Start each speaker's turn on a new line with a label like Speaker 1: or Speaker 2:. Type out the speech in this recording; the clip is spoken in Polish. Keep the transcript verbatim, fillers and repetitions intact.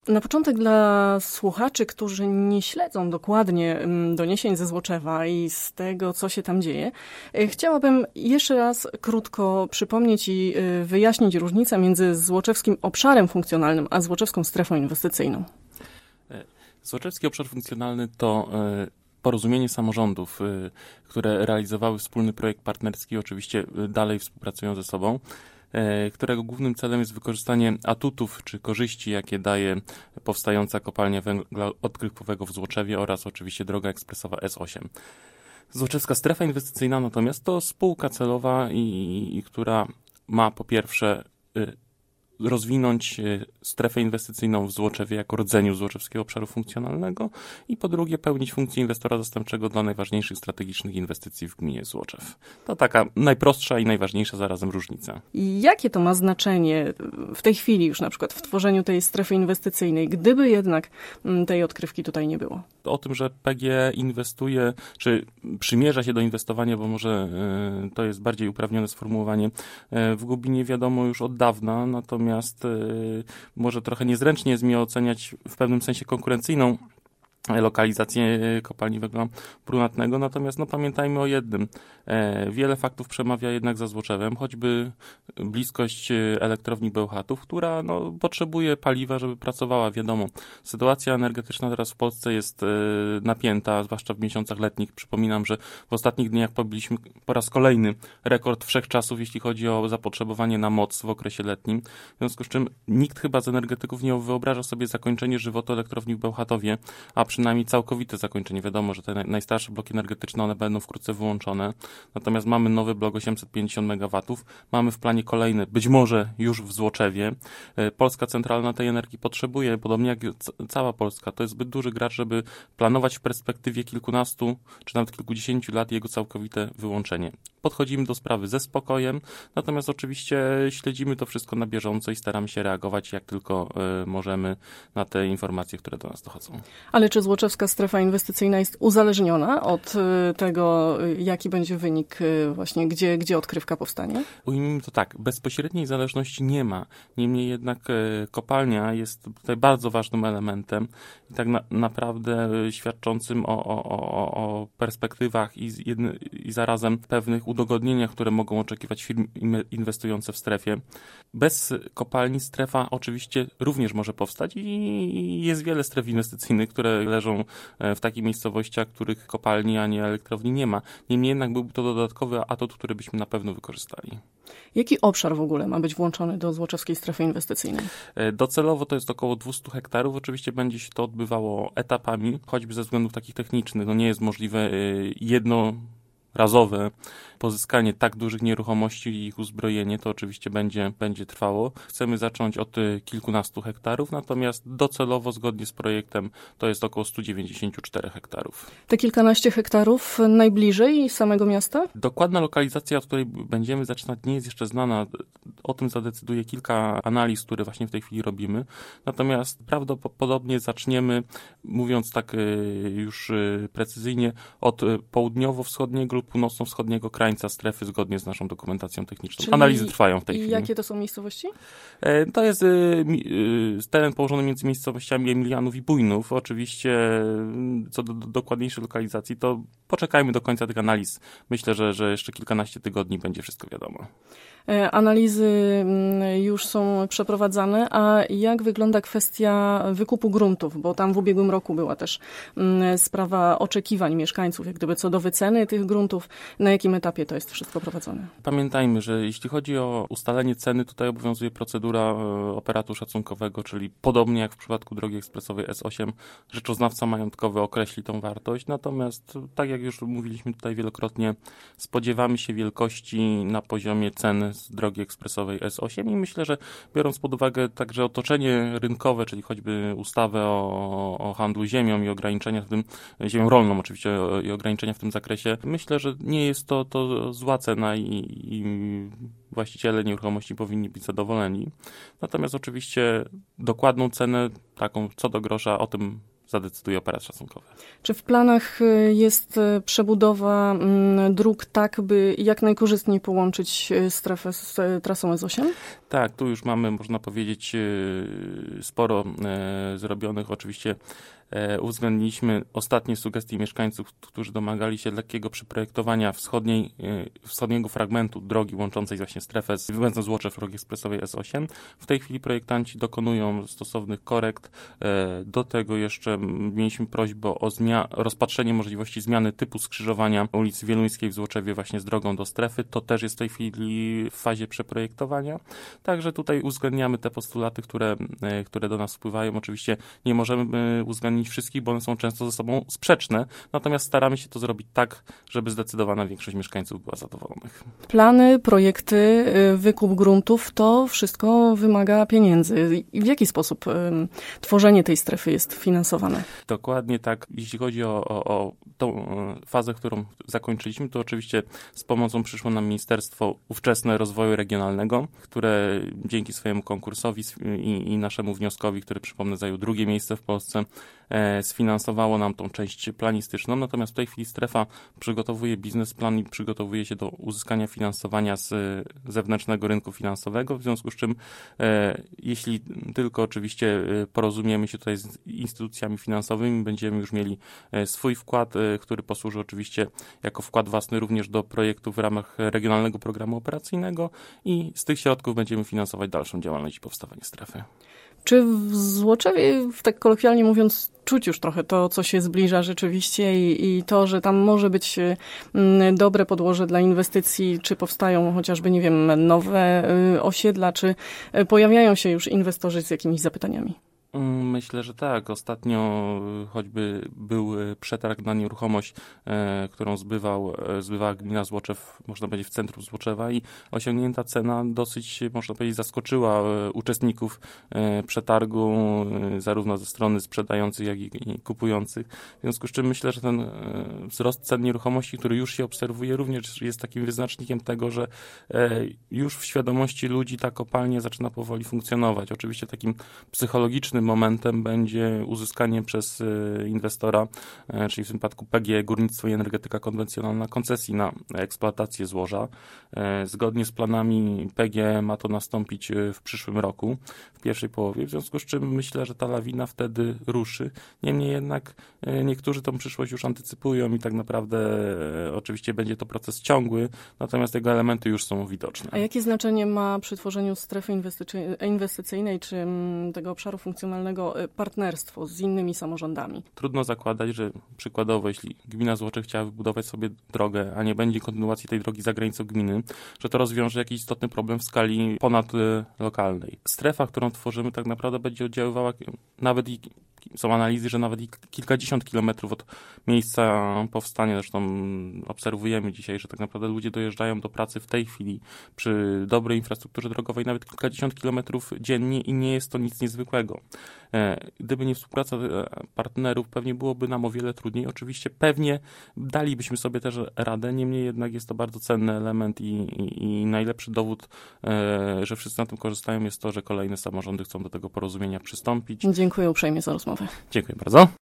Speaker 1: Na początek dla słuchaczy, którzy nie śledzą dokładnie doniesień ze Złoczewa i z tego, co się tam dzieje, chciałabym jeszcze raz krótko przypomnieć i wyjaśnić różnicę między złoczewskim obszarem funkcjonalnym a złoczewską strefą inwestycyjną.
Speaker 2: Złoczewski obszar funkcjonalny to porozumienie samorządów, które realizowały wspólny projekt partnerski, oczywiście dalej współpracują ze sobą, którego głównym celem jest wykorzystanie atutów czy korzyści, jakie daje powstająca kopalnia węgla odkrywkowego w Złoczewie oraz oczywiście droga ekspresowa S osiem. Złoczewska strefa inwestycyjna natomiast to spółka celowa, i, i która ma po pierwsze rozwinąć strefę inwestycyjną w Złoczewie jako rdzeniu Złoczewskiego Obszaru Funkcjonalnego i po drugie pełnić funkcję inwestora zastępczego dla najważniejszych strategicznych inwestycji w gminie Złoczew. To taka najprostsza i najważniejsza zarazem różnica.
Speaker 1: I jakie to ma znaczenie w tej chwili już na przykład w tworzeniu tej strefy inwestycyjnej, gdyby jednak tej odkrywki tutaj nie było?
Speaker 2: O tym, że P G E inwestuje, czy przymierza się do inwestowania, bo może y, to jest bardziej uprawnione sformułowanie, y, w Gubinie wiadomo już od dawna, natomiast y, może trochę niezręcznie jest mi oceniać w pewnym sensie konkurencyjną lokalizację kopalni węgla brunatnego, natomiast no, pamiętajmy o jednym. E, wiele faktów przemawia jednak za Złoczewem, choćby bliskość elektrowni Bełchatów, która no, potrzebuje paliwa, żeby pracowała. Wiadomo, sytuacja energetyczna teraz w Polsce jest e, napięta, zwłaszcza w miesiącach letnich. Przypominam, że w ostatnich dniach pobiliśmy po raz kolejny rekord wszechczasów, jeśli chodzi o zapotrzebowanie na moc w okresie letnim. W związku z czym nikt chyba z energetyków nie wyobraża sobie zakończenie żywotu elektrowni w Bełchatowie, a przynajmniej całkowite zakończenie. Wiadomo, że te najstarsze bloki energetyczne, one będą wkrótce wyłączone. Natomiast mamy nowy blok osiemset pięćdziesiąt megawatów. Mamy w planie kolejny, być może już w Złoczewie. Polska centralna tej energii potrzebuje, podobnie jak cała Polska. To jest zbyt duży gracz, żeby planować w perspektywie kilkunastu, czy nawet kilkudziesięciu lat jego całkowite wyłączenie. Podchodzimy do sprawy ze spokojem, natomiast oczywiście śledzimy to wszystko na bieżąco i staramy się reagować jak tylko y, możemy na te informacje, które do nas dochodzą.
Speaker 1: Ale czy złoczewska strefa inwestycyjna jest uzależniona od y, tego, jaki będzie wynik y, właśnie, gdzie, gdzie odkrywka powstanie?
Speaker 2: Ujmijmy to tak, bezpośredniej zależności nie ma. Niemniej jednak y, kopalnia jest tutaj bardzo ważnym elementem i tak na, naprawdę y, świadczącym o, o, o, o perspektywach i, jedny, i zarazem pewnych udogodnieniach, które mogą oczekiwać firmy inwestujące w strefie. Bez kopalni strefa oczywiście również może powstać i jest wiele stref inwestycyjnych, które leżą w takich miejscowościach, których kopalni ani elektrowni nie ma. Niemniej jednak byłby to dodatkowy atut, który byśmy na pewno wykorzystali.
Speaker 1: Jaki obszar w ogóle ma być włączony do złoczewskiej strefy inwestycyjnej?
Speaker 2: Docelowo to jest około dwieście hektarów. Oczywiście będzie się to odbywało etapami, choćby ze względów takich technicznych. No nie jest możliwe jedno razowe pozyskanie tak dużych nieruchomości i ich uzbrojenie, to oczywiście będzie, będzie trwało. Chcemy zacząć od kilkunastu hektarów, natomiast docelowo, zgodnie z projektem, to jest około sto dziewięćdziesiąt cztery hektarów.
Speaker 1: Te kilkanaście hektarów najbliżej samego miasta? Dokładna
Speaker 2: lokalizacja, od której będziemy zaczynać, nie jest jeszcze znana. O tym zadecyduje kilka analiz, które właśnie w tej chwili robimy. Natomiast prawdopodobnie zaczniemy, mówiąc tak już precyzyjnie, od południowo-wschodniego lub północno-wschodniego krańca strefy zgodnie z naszą dokumentacją techniczną. Czyli analizy trwają w tej chwili.
Speaker 1: I jakie to są miejscowości?
Speaker 2: To jest y, y, teren położony między miejscowościami Emilianów i Bujnów. Oczywiście co do, do dokładniejszej lokalizacji, to poczekajmy do końca tych analiz. Myślę, że, że jeszcze kilkanaście tygodni będzie wszystko wiadomo.
Speaker 1: Analizy już są przeprowadzane, a jak wygląda kwestia wykupu gruntów? Bo tam w ubiegłym roku była też sprawa oczekiwań mieszkańców, jak gdyby co do wyceny tych gruntów. Na jakim etapie to jest wszystko prowadzone?
Speaker 2: Pamiętajmy, że jeśli chodzi o ustalenie ceny, tutaj obowiązuje procedura operatu szacunkowego, czyli podobnie jak w przypadku drogi ekspresowej S osiem, rzeczoznawca majątkowy określi tą wartość. Natomiast, tak jak już mówiliśmy tutaj wielokrotnie, spodziewamy się wielkości na poziomie ceny z drogi ekspresowej S osiem i myślę, że biorąc pod uwagę także otoczenie rynkowe, czyli choćby ustawę o, o handlu ziemią i ograniczenia w tym, ziemią rolną oczywiście i ograniczenia w tym zakresie, myślę, że nie jest to, to zła cena i, i właściciele nieruchomości powinni być zadowoleni. Natomiast oczywiście dokładną cenę, taką co do grosza, o tym zadecyduje aparat szacunkowy.
Speaker 1: Czy w planach jest przebudowa dróg tak, by jak najkorzystniej połączyć strefę z trasą S osiem?
Speaker 2: Tak, tu już mamy, można powiedzieć, sporo zrobionych. Oczywiście uwzględniliśmy ostatnie sugestie mieszkańców, którzy domagali się lekkiego przeprojektowania wschodniej, wschodniego fragmentu drogi łączącej właśnie strefę z węzłem Złoczew drogi ekspresowej S osiem. W tej chwili projektanci dokonują stosownych korekt. Do tego jeszcze mieliśmy prośbę o zmia- rozpatrzenie możliwości zmiany typu skrzyżowania ulicy Wieluńskiej w Złoczewie właśnie z drogą do strefy. To też jest w tej chwili w fazie przeprojektowania. Także tutaj uwzględniamy te postulaty, które, które do nas wpływają. Oczywiście nie możemy uwzględnić wszystkich, bo one są często ze sobą sprzeczne, natomiast staramy się to zrobić tak, żeby zdecydowana większość mieszkańców była zadowolonych.
Speaker 1: Plany, projekty, wykup gruntów, to wszystko wymaga pieniędzy. I w jaki sposób um, tworzenie tej strefy jest finansowane?
Speaker 2: Dokładnie tak. Jeśli chodzi o, o, o tą fazę, którą zakończyliśmy, to oczywiście z pomocą przyszło nam Ministerstwo ówczesne Rozwoju Regionalnego, które dzięki swojemu konkursowi i, i naszemu wnioskowi, który przypomnę zajął drugie miejsce w Polsce, e, sfinansowało nam tą część planistyczną. Natomiast w tej chwili strefa przygotowuje biznesplan i przygotowuje się do uzyskania finansowania z zewnętrznego rynku finansowego, w związku z czym e, jeśli tylko oczywiście porozumiemy się tutaj z instytucjami finansowymi, będziemy już mieli swój wkład, który posłuży oczywiście jako wkład własny również do projektów w ramach Regionalnego Programu Operacyjnego i z tych środków będziemy finansować dalszą działalność i powstawanie strefy.
Speaker 1: Czy w Złoczewie, tak kolokwialnie mówiąc, czuć już trochę to, co się zbliża rzeczywiście i, i to, że tam może być dobre podłoże dla inwestycji, czy powstają chociażby, nie wiem, nowe osiedla, czy pojawiają się już inwestorzy z jakimiś zapytaniami?
Speaker 2: Myślę, że tak. Ostatnio choćby był przetarg na nieruchomość, e, którą zbywał, zbywała gmina Złoczew, można powiedzieć w centrum Złoczewa i osiągnięta cena dosyć, można powiedzieć, zaskoczyła uczestników e, przetargu, e, zarówno ze strony sprzedających, jak i, i kupujących. W związku z czym myślę, że ten e, wzrost cen nieruchomości, który już się obserwuje, również jest takim wyznacznikiem tego, że e, już w świadomości ludzi ta kopalnia zaczyna powoli funkcjonować. Oczywiście takim psychologicznym momentem będzie uzyskanie przez inwestora, czyli w tym przypadku P G E Górnictwo i Energetyka Konwencjonalna, koncesji na eksploatację złoża. Zgodnie z planami P G E ma to nastąpić w przyszłym roku, w pierwszej połowie, w związku z czym myślę, że ta lawina wtedy ruszy. Niemniej jednak niektórzy tą przyszłość już antycypują i tak naprawdę oczywiście będzie to proces ciągły, natomiast jego elementy już są widoczne.
Speaker 1: A jakie znaczenie ma przy tworzeniu strefy inwestycyjnej czy tego obszaru funkcjonalnego partnerstwo z innymi samorządami?
Speaker 2: Trudno zakładać, że przykładowo, jeśli gmina Złoczew chciała wybudować sobie drogę, a nie będzie kontynuacji tej drogi za granicą gminy, że to rozwiąże jakiś istotny problem w skali ponadlokalnej. Strefa, którą tworzymy, tak naprawdę będzie oddziaływała nawet i są analizy, że nawet i kilkadziesiąt kilometrów od miejsca powstania, zresztą obserwujemy dzisiaj, że tak naprawdę ludzie dojeżdżają do pracy w tej chwili przy dobrej infrastrukturze drogowej nawet kilkadziesiąt kilometrów dziennie i nie jest to nic niezwykłego. Gdyby nie współpraca partnerów, pewnie byłoby nam o wiele trudniej. Oczywiście pewnie dalibyśmy sobie też radę, niemniej jednak jest to bardzo cenny element i, i, i najlepszy dowód, że wszyscy na tym korzystają, jest to, że kolejne samorządy chcą do tego porozumienia przystąpić.
Speaker 1: Dziękuję uprzejmie za rozmowę.
Speaker 2: Dziękuję bardzo.